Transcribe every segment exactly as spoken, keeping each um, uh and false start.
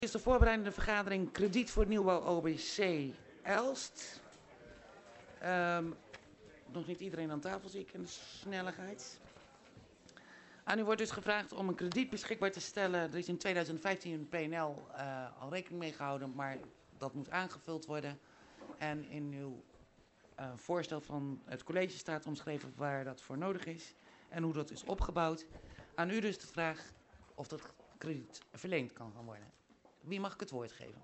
Is de voorbereidende vergadering krediet voor nieuwbouw O B C Elst. Um, nog niet iedereen aan tafel, zie ik in de snelheid. Aan u wordt dus gevraagd om een krediet beschikbaar te stellen. Er is in tweeduizend vijftien in P N L uh, al rekening mee gehouden, maar dat moet aangevuld worden. En in uw uh, voorstel van het college staat omschreven waar dat voor nodig is en hoe dat is opgebouwd. Aan u dus de vraag of dat krediet verleend kan gaan worden. Wie mag ik het woord geven?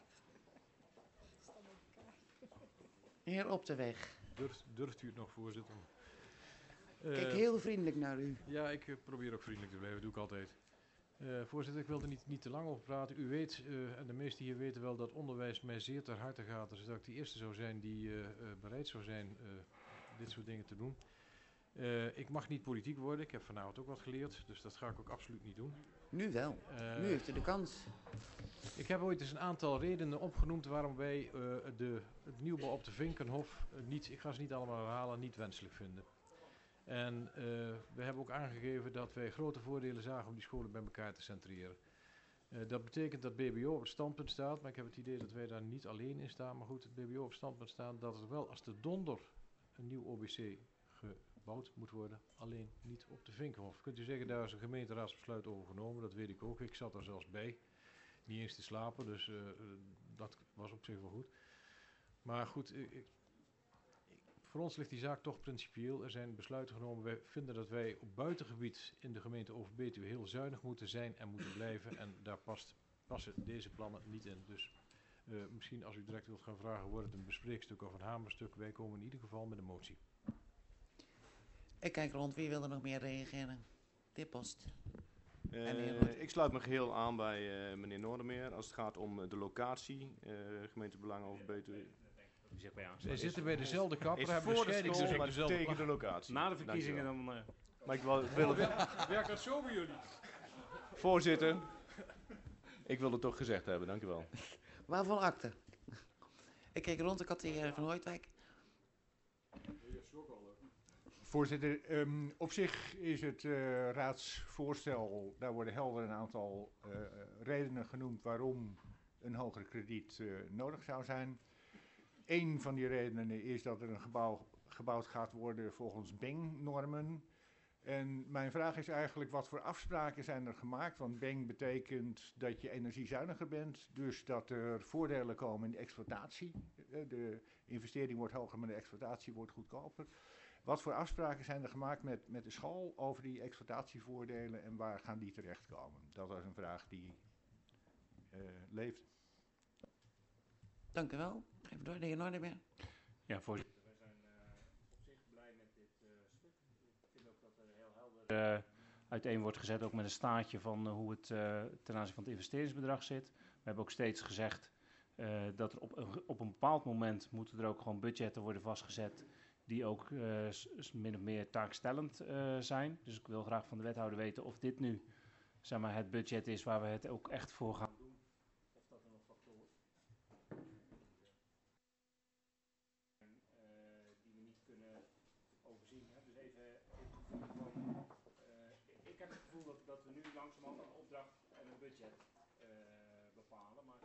Heer Op de Weg. Durft, durft u het nog, voorzitter? Kijk uh, heel vriendelijk naar u. Ja, ik uh, probeer ook vriendelijk te blijven, dat doe ik altijd. Uh, voorzitter, ik wil er niet, niet te lang over praten. U weet, uh, en de meesten hier weten wel, dat onderwijs mij zeer ter harte gaat. Dus dat ik de eerste zou zijn die uh, uh, bereid zou zijn uh, dit soort dingen te doen. Uh, ik mag niet politiek worden, ik heb vanavond ook wat geleerd, dus dat ga ik ook absoluut niet doen. Nu wel, uh, nu heeft u de kans. Ik heb ooit eens een aantal redenen opgenoemd waarom wij uh, de, het nieuwbouw op de Vinkenhof, uh, niet, ik ga ze niet allemaal herhalen, niet wenselijk vinden. En uh, we hebben ook aangegeven dat wij grote voordelen zagen om die scholen bij elkaar te centreren. Uh, dat betekent dat B B O op het standpunt staat, maar ik heb het idee dat wij daar niet alleen in staan. Maar goed, het B B O op het standpunt staat dat er wel als de donder een nieuw O B C gebouwd moet worden, alleen niet op de Vinkenhof. Kunt u zeggen, daar is een gemeenteraadsbesluit over genomen, dat weet ik ook. Ik zat er zelfs bij, niet eens te slapen, dus uh, dat was op zich wel goed. Maar goed, ik, ik, voor ons ligt die zaak toch principieel. Er zijn besluiten genomen. Wij vinden dat wij op buitengebied in de gemeente Overbetuwe heel zuinig moeten zijn en moeten blijven. En daar past, passen deze plannen niet in. Dus uh, misschien als u direct wilt gaan vragen, wordt het een bespreekstuk of een hamerstuk. Wij komen in ieder geval met een motie. Ik kijk rond, wie wil er nog meer reageren? De heer Post. Uh, ik sluit me geheel aan bij uh, meneer Noordermeer als het gaat om de locatie, uh, gemeentebelang Overbetuwe. Zij zitten bij dezelfde kapper, hebben voor de de school, dus maar dezelfde tegen de locatie. Na de verkiezingen dan... Uh... Maar ik wil, wil het... Werkt dat zo bij jullie? Voorzitter, ik wil het toch gezegd hebben, dank u wel. Waarvan akte? Ik keek rond, ik had de heer Van Hooydwijk. Voorzitter, um, op zich is het uh, raadsvoorstel, daar worden helder een aantal uh, redenen genoemd waarom een hoger krediet uh, nodig zou zijn. Eén van die redenen is dat er een gebouw gebouwd gaat worden volgens B E N-normen. En mijn vraag is eigenlijk, wat voor afspraken zijn er gemaakt? Want B E N betekent dat je energiezuiniger bent, dus dat er voordelen komen in de exploitatie. De investering wordt hoger, maar de exploitatie wordt goedkoper. Wat voor afspraken zijn er gemaakt met, met de school over die exploitatievoordelen en waar gaan die terechtkomen? Dat was een vraag die uh, leeft. Dank u wel. Even door, de heer Noordermeer. Ja, voorzitter. Wij zijn uh, op zich blij met dit uh, stuk. Ik vind ook dat er heel helder uh, uiteen wordt gezet, ook met een staartje van uh, hoe het uh, ten aanzien van het investeringsbedrag zit. We hebben ook steeds gezegd uh, dat er op een, op een bepaald moment moeten er ook gewoon budgetten worden vastgezet die ook uh, min of meer taakstellend uh, zijn. Dus ik wil graag van de wethouder weten of dit nu zeg maar, het budget is waar we het ook echt voor gaan doen. Of dat er nog factoren zijn uh, die we niet kunnen overzien. Hè. Dus even, even van, uh, ik heb het gevoel dat, dat we nu langzamerhand een opdracht en een budget uh, bepalen. Maar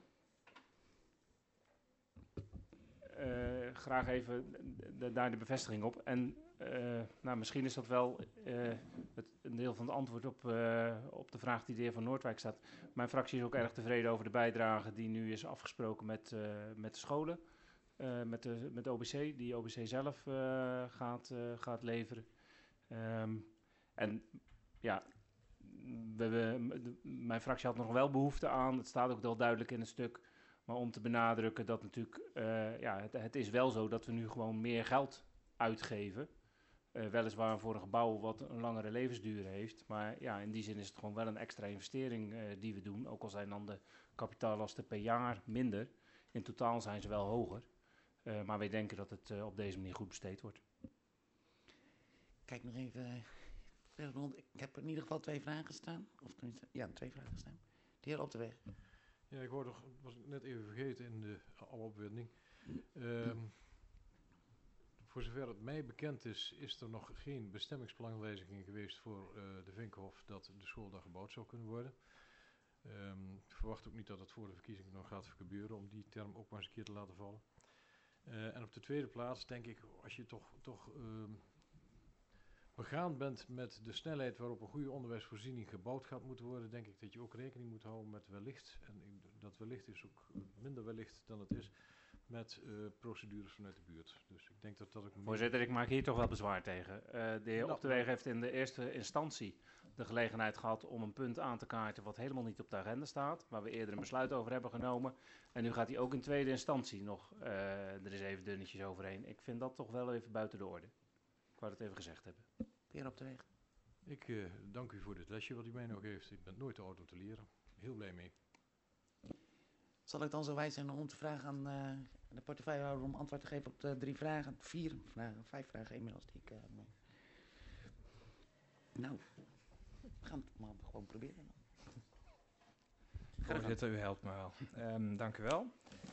Uh, graag even de, daar de bevestiging op. En uh, nou, misschien is dat wel uh, het, een deel van het antwoord op, uh, op de vraag die de heer Van Noordwijk staat. Mijn fractie is ook erg tevreden over de bijdrage die nu is afgesproken met, uh, met de scholen. Uh, met, de, met de O B C, die O B C zelf uh, gaat, uh, gaat leveren. Um, en ja, we, we, de, mijn fractie had nog wel behoefte aan, het staat ook wel duidelijk in het stuk, maar om te benadrukken dat natuurlijk, uh, ja, het, het is wel zo dat we nu gewoon meer geld uitgeven. Uh, weliswaar voor een gebouw wat een langere levensduur heeft. Maar ja, in die zin is het gewoon wel een extra investering uh, die we doen. Ook al zijn dan de kapitaallasten per jaar minder. In totaal zijn ze wel hoger. Uh, maar wij denken dat het uh, op deze manier goed besteed wordt. Kijk nog even verder rond. Ik heb in ieder geval twee vragen staan. Of tenminste, ja, twee vragen staan. De heer Op de Weg. Ja, ik wou nog, was net even vergeten in de alle opwinding. Um, voor zover het mij bekend is, is er nog geen bestemmingsplanwijziging geweest voor uh, de Vinkenhof dat de school daar gebouwd zou kunnen worden. Um, ik verwacht ook niet dat het voor de verkiezingen nog gaat gebeuren, om die term ook maar eens een keer te laten vallen. Uh, en op de tweede plaats denk ik, als je toch, toch um, begaan bent met de snelheid waarop een goede onderwijsvoorziening gebouwd gaat moeten worden, denk ik dat je ook rekening moet houden met wellicht, en ik, dat wellicht is ook minder wellicht dan het is, met uh, procedures vanuit de buurt. Dus ik denk dat dat ook... Voorzitter, ik maak hier toch wel bezwaar tegen. Uh, de heer nou, Optewegen heeft in de eerste instantie de gelegenheid gehad om een punt aan te kaarten wat helemaal niet op de agenda staat, waar we eerder een besluit over hebben genomen. En nu gaat hij ook in tweede instantie nog uh, er is even dunnetjes overheen. Ik vind dat toch wel even buiten de orde. Ik wou het even gezegd hebben. De heer Optewegen. Ik uh, dank u voor dit lesje wat u mij nog geeft. Ik ben nooit te oud om te leren. Heel blij mee. Zal ik dan zo wijs zijn om te vragen aan uh, de portefeuillehouder om antwoord te geven op de drie vragen, vier vragen, vijf vragen inmiddels die ik... Uh, nou, we gaan het maar gewoon proberen. Voorzitter, u helpt me wel. Um, dank u wel.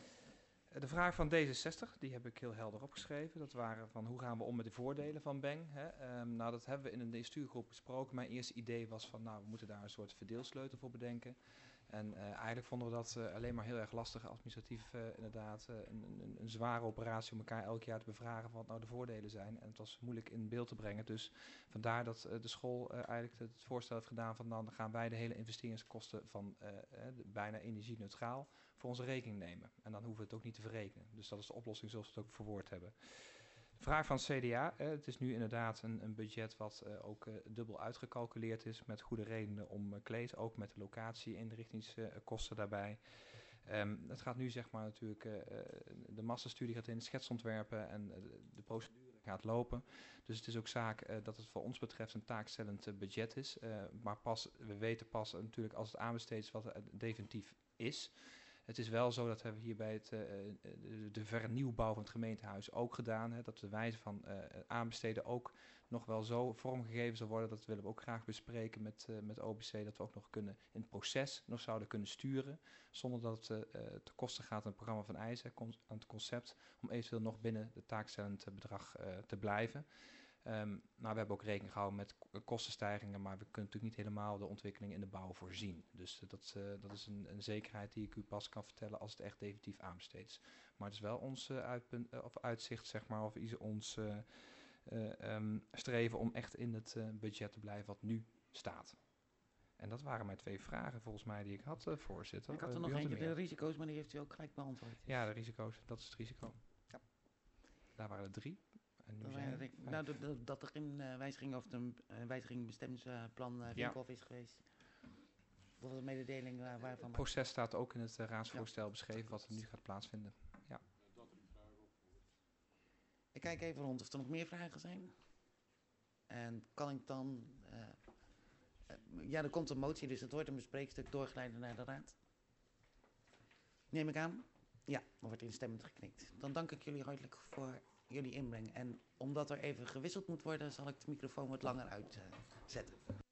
De vraag van D zesenzestig, die heb ik heel helder opgeschreven. Dat waren van hoe gaan we om met de voordelen van B E N. Hè? Um, nou, dat hebben we in een stuurgroep besproken. Mijn eerste idee was van, nou, we moeten daar een soort verdeelsleutel voor bedenken. En uh, eigenlijk vonden we dat uh, alleen maar heel erg lastig, administratief uh, inderdaad. Uh, een, een, een zware operatie om elkaar elk jaar te bevragen van wat nou de voordelen zijn. En het was moeilijk in beeld te brengen. Dus vandaar dat uh, de school uh, eigenlijk het voorstel heeft gedaan van dan gaan wij de hele investeringskosten van uh, uh, bijna energie-neutraal voor onze rekening nemen. En dan hoeven we het ook niet te verrekenen. Dus dat is de oplossing zoals we het ook verwoord hebben. Vraag van het C D A. Eh, het is nu inderdaad een, een budget wat uh, ook uh, dubbel uitgecalculeerd is met goede redenen om uh, Klees, ook met de locatie, inrichtingskosten daarbij. Um, het gaat nu zeg maar natuurlijk, uh, de masterstudie gaat in, schetsontwerpen en uh, de procedure gaat lopen. Dus het is ook zaak uh, dat het voor ons betreft een taakstellend uh, budget is. Uh, maar pas, we weten pas uh, natuurlijk als het aanbesteed is wat het uh, definitief is. Het is wel zo, dat hebben we hier bij het, uh, de, de vernieuwbouw van het gemeentehuis ook gedaan. Hè, dat de wijze van uh, aanbesteden ook nog wel zo vormgegeven zal worden. Dat willen we ook graag bespreken met, uh, met O B C. Dat we ook nog kunnen in het proces nog zouden kunnen sturen. Zonder dat het uh, te kosten gaat aan het programma van eisen, aan het concept. Om eventueel nog binnen de taakstellend bedrag uh, te blijven. Um, nou, we hebben ook rekening gehouden met kostenstijgingen, maar we kunnen natuurlijk niet helemaal de ontwikkeling in de bouw voorzien. Dus uh, dat, uh, dat is een, een zekerheid die ik u pas kan vertellen als het echt definitief aanbesteed is. Maar het is wel ons uh, uitpunt, uh, of uitzicht, zeg maar, of is ons uh, uh, um, streven om echt in het uh, budget te blijven wat nu staat. En dat waren mijn twee vragen volgens mij die ik had, uh, voorzitter. Ik had er uh, nog had eentje, er de risico's, maar die heeft u ook gelijk beantwoord. Ja, de risico's, dat is het risico. Ja. Daar waren er drie. En nu Dat, zijn er, nou, dat, dat, dat er geen uh, wijziging of een uh, wijziging bestemmingsplan uh, Vinkhoff ja. is geweest. Dat was een mededeling uh, waarvan... Het proces staat ook in het uh, raadsvoorstel ja. beschreven wat er nu gaat plaatsvinden. Ja. Ik kijk even rond of er nog meer vragen zijn. En kan ik dan... Uh, uh, ja, er komt een motie, dus het wordt een bespreekstuk doorgeleid naar de raad. Neem ik aan? Ja, dan wordt instemmend geknikt. Dan dank ik jullie hartelijk voor jullie inbreng. En omdat er even gewisseld moet worden, zal ik de microfoon wat langer uitzetten. Uh,